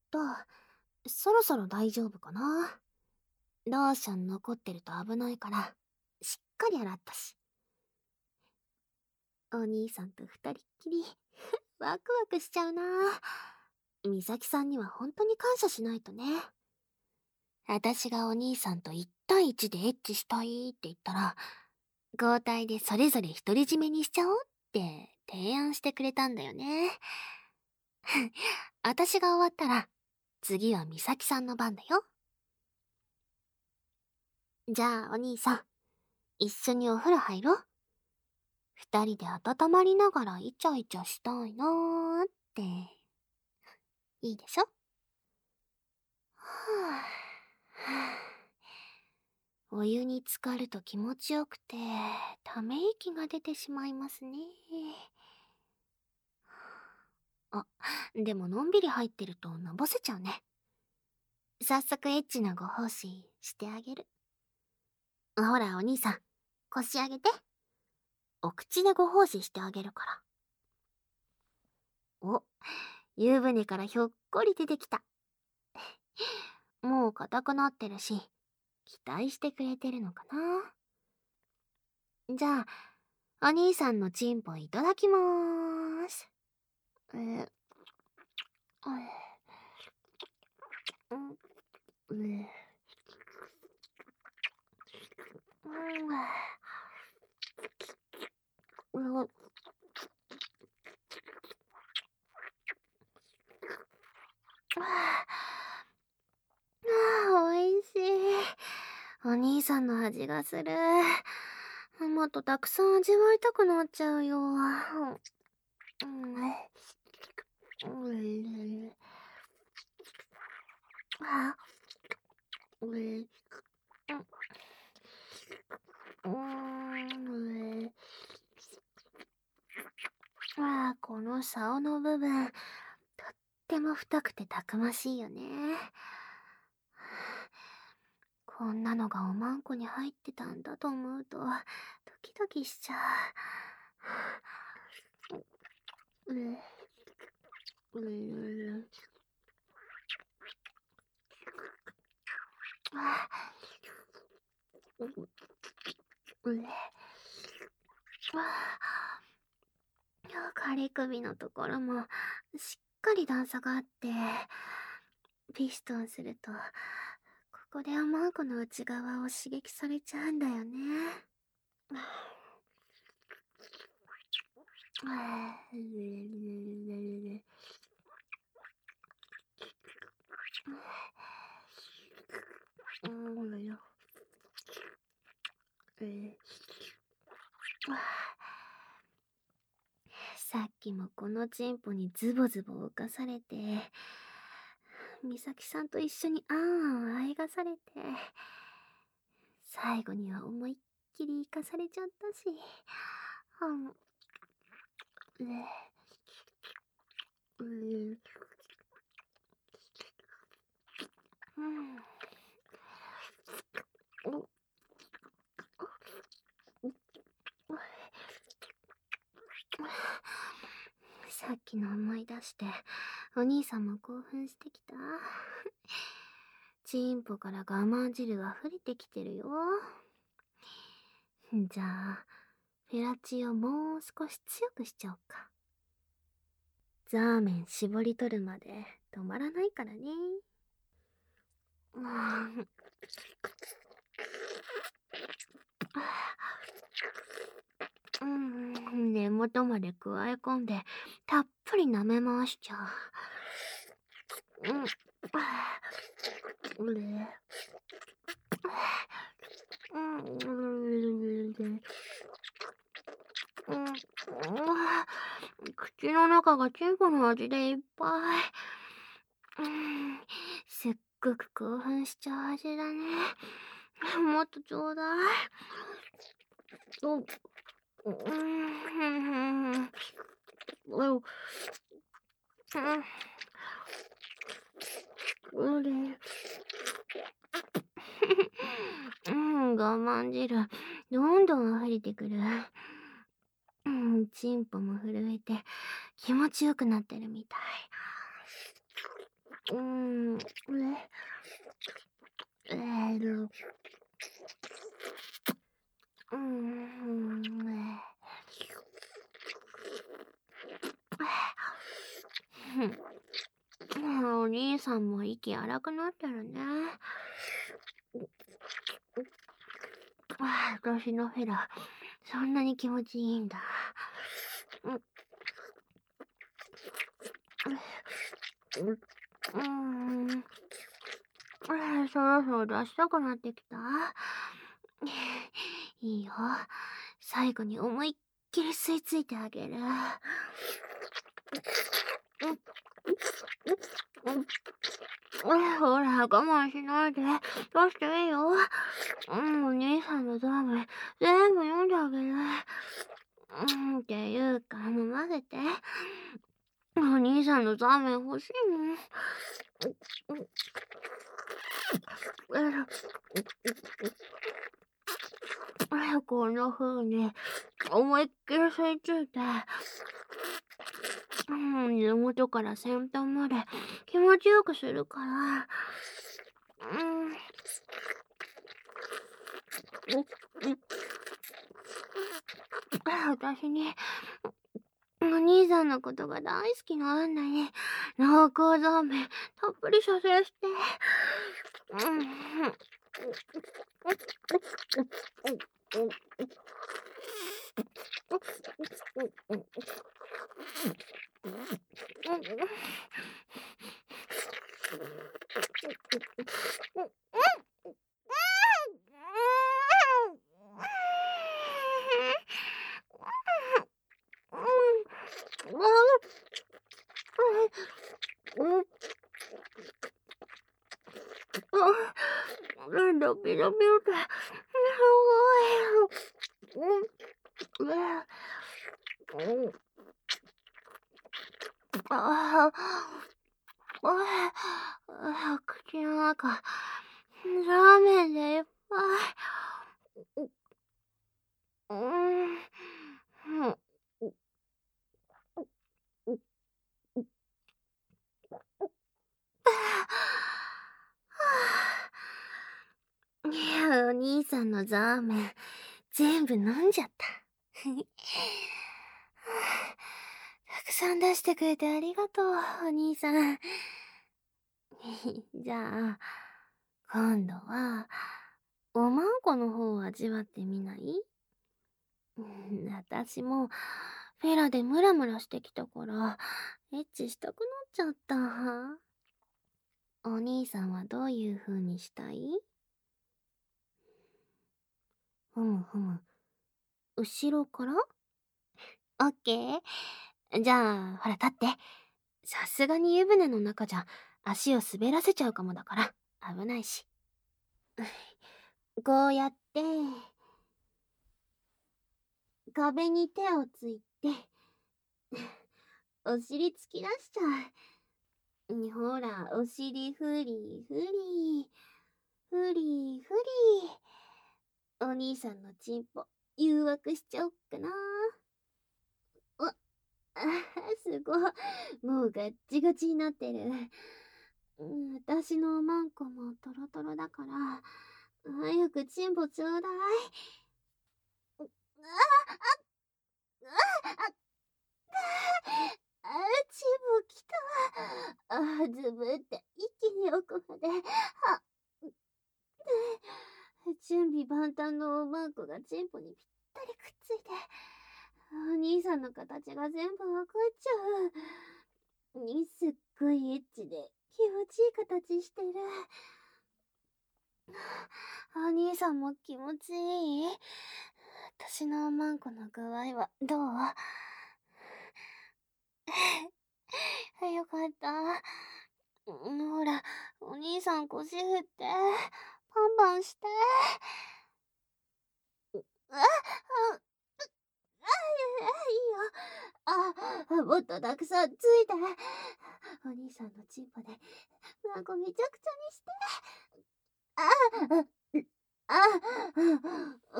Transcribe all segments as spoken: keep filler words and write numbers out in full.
と、そろそろ大丈夫かな。ローション残ってると危ないから、しっかり洗ったし。お兄さんと二人っきり、ワクワクしちゃうな。美咲さんには本当に感謝しないとね。私がお兄さんと一対一でエッチしたいって言ったら、交代でそれぞれ独り占めにしちゃおうって提案してくれたんだよね。私が終わったら、次は美咲さんの番だよ。じゃあお兄さん、一緒にお風呂入ろう。二人で温まりながらイチャイチャしたいなーって。いいでしょ？はぁ。お湯に浸かると気持ちよくて、ため息が出てしまいますね。あ、でものんびり入ってるとのぼせちゃうね。早速エッチなご奉仕してあげる。ほらお兄さん、腰上げて。お口でご奉仕してあげるから。お、湯船からひょっこり出てきた。もう硬くなってるし、期待してくれてるのかな。じゃあ、お兄さんのチンポいただきまーす。えー、うん、うん、うん、うん、あー、おいしい。お兄さんの味がする。もっとたくさん味わいたくなっちゃうよ。うん、うん、あ、うん、うん、あー、この竿の部分、とっても太くてたくましいよね。こんなのがおまんこに入ってたんだと思うと、ドキドキしちゃう。うん、うん、あ、うん、うん、あ、仮首のところもしっかり段差があって、ピストンすると、ここでおまんこの内側を刺激されちゃうんだよね。うんよ。さっきもこのチンポにズボズボ浮かされて、美咲さんと一緒にあんあんあいがされて、最後には思いっきり生かされちゃったし、うん、うん、うん、さっきの思い出して、お兄さんも興奮してきた。チンポから我慢汁が溢れてきてるよ。じゃあ、フェラチオもう少し強くしちゃおうか。ザーメン絞り取るまで止まらないからね。うん、うん、根元まで加え込んでたっぷり舐め回しちゃう。うん、うれ、うん、うん、口の中がチンポの味でいっぱい。うん、すっごく興奮しちゃう味だね。もっとちょうだい。うん、うん、うん、うん、我慢汁、どんどん溢れてくる。うん、チンポも震えて気持ちよくなってるみたい。 うーん、え、えーと、うーん、えお兄さんも息荒くなってるね。あ私のフェラ、そんなに気持ちいいんだ。ううーん。あそろそろ出したくなってきた。いいよ。最後に思いっきり吸い付いてあげる。ほら、我慢しないで。出していいよ。うん、お兄さんのザーメン、全部読んであげる。うん、っていうか、飲ませて。お兄さんのザーメン欲しいもん。こんな風に、思いっきり吸い付いて、うん、根元から先端まで気持ちよくするから、うん、私に、お兄さんのことが大好きなアンナに、濃厚ザーメンたっぷりさせして。うん。ドキドキって、すごい。うん。ああ、あ口の中、ラーメンでいっぱい。うん。いや、お兄さんのザーメン、全部飲んじゃった。たくさん出してくれてありがとう、お兄さん。じゃあ、今度は、おまんこの方を味わってみない？うん、私も、フェラでムラムラしてきたから、エッチしたくなっちゃった。お兄さんはどういう風にしたい？ふむふむ。後ろから？オッケー。じゃあ、ほら立って。さすがに湯船の中じゃ足を滑らせちゃうかもだから危ないし。こうやって壁に手をついてお尻突き出しちゃう。ほら、お尻フリーフリーフリーフリー。お兄さんのチンポ誘惑しちゃおっかな。あ、あすごい。もうガッチガチになってる。うん、私のおまんこもトロトロだから、早くチンポちょうだい。あ、あ、あ、あ、チンポきた。あ、ずぶって一気に奥まで。は、準備万端のおまんこがチンポにぴったりくっついて、お兄さんの形が全部わかっちゃう。にすっごいエッチで気持ちいい形してる。お兄さんも気持ちいい？私のおまんこの具合はどう？よかった。うん、ほら、お兄さん腰振って、パンパンして。あ、あ、あ、いいよ。あ、もっとたくさんついて。お兄さんのチンポで、うんこめちゃくちゃにして。あ、あ、あ、うん、うん、うん、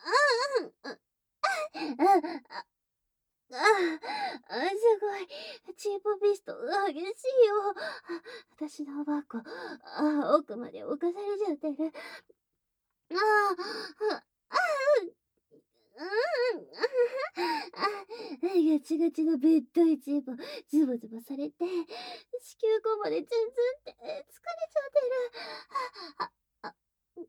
うん、うん、あ、あ、すごい。 チープビスト、激しいよ。私のおばあこ、あ、奥まで侵されちゃってる。ああ、ああ、うん、あ、ガチガチのべっといチープ、ズボズボされて、子宮口までツンツンって疲れちゃってる。あ、あ、あ、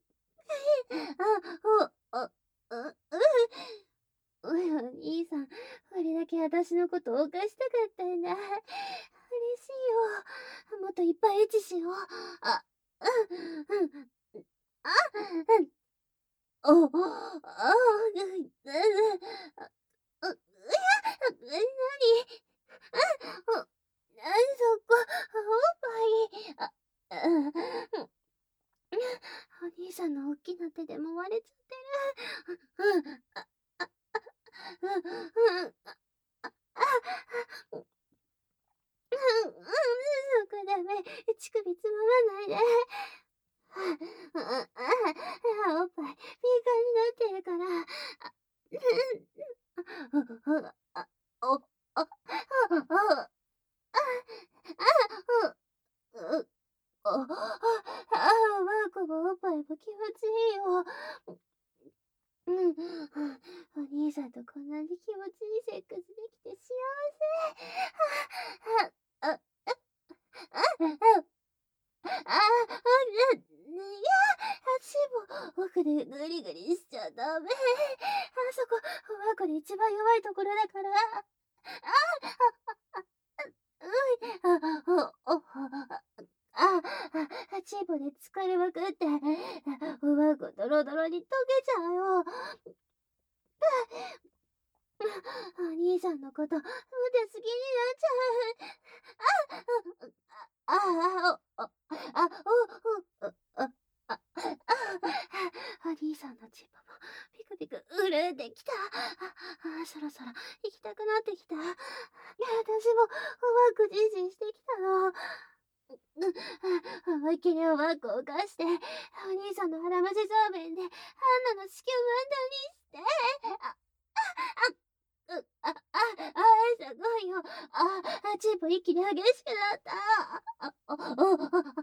あ、お、お、う、う、お兄さん、これだけ私のことを犯したかったんだ。嬉しいよ。もっといっぱいエッチしよう。あ、うん、うん、あ、うん、お、あ、うん、うん、あ、う、うや、なに、あ、お、なそこ、おっぱい、あ、うん、お兄さんの大きな手で揉まれちゃってる。うん、あ、あ、うん、うん、あ、あ、うん、うん、そこダメ。乳首つままないで。あ、あ、あ、おっぱい、ピーカーになってるから。あ、あ、お、あ、あ、あ、あ、う、あ、あ、あ、ワンコもおっぱいも気持ちいいよ。うん、お兄さんとこんなに気持ちいいセックスできて幸せ。あ、あ、あ、あ、あ、あ、あ、いや、足も奥でグリグリしちゃダメ。あそこ、ワンコで一番弱いところだから。あ、あ、あ、あ、うん、あ、お、お、あ、あ、チームで疲れまくって、おまんこドロドロに溶けちゃうよ。お兄さんのこと、まだ好きになっちゃう。あ、あ、あ、あ、あ、お、お、あ、あ、お兄さんのチームもピクピク震えてきた。あ、そろそろ行きたくなってきた。いや、私もおまんこじんじんしてきたの。思いっきりおまんこを貸して、お兄さんの腹ましそうめんで、ハンナの子宮満タンにして、あ、あ、う、あ、あ、あ、すごいよ。あ、あ、チープ一気に激しくなった。あ、あ、あ、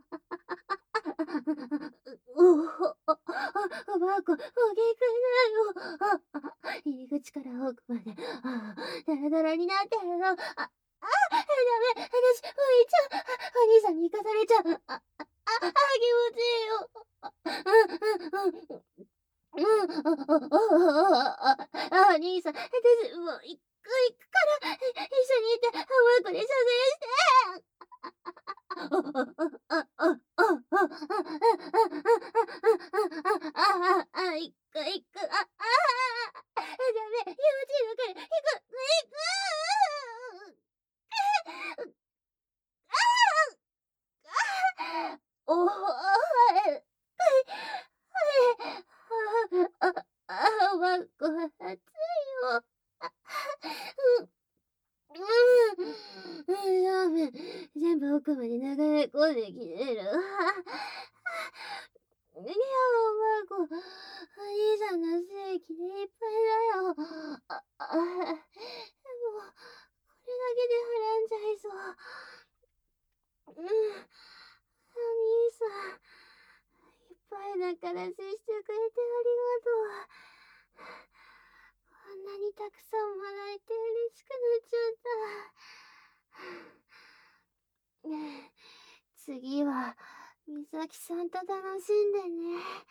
お、お、おばあこ、おげくなよ。あ、入り口から奥まで、あ、ダラダラになってるの。あ、あ、ダメ、私、浮いちゃう。お兄さんに行かされちゃう。あ、あ、あ、気持ちいいよ。うん、うん、うん。うん、あ、あ、あ、あ、あ、兄さん、私、もう、行く、行くから、一緒にいて、マイクで謝罪して。あ、あ、あ、あ、あ、あ、あ、あ、あ、あ、行く、行く、あ、あ、ダメ、気持ちいいのから、行く、行く。おお、はい。あ、あ、あ、わんこ、熱いよ。あ、うん、うん、ラーメン、全部奥まで流れ込んできてる。いや、おばあこ、お兄さんの正規でいっぱいだよ。あ、あ、でも、これだけではらんじゃいそう。うん、お兄さん、いっぱいだから接してくれてありがとう。こんなにたくさんもらえて嬉しくなっちゃった。次は、美咲さんと楽しんでね。